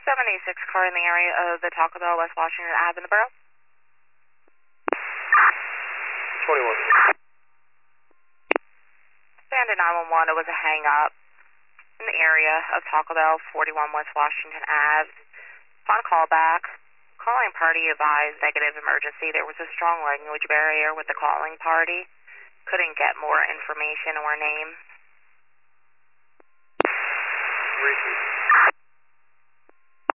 76 car in the area of the Taco Bell, West Washington Ave in the borough. 21. Stand at 911, it was a hang-up in the area of Taco Bell, 41 West Washington Ave. Upon callback, calling party advised negative emergency. There was a strong language barrier with the calling party. Couldn't get more information or name. Repeat.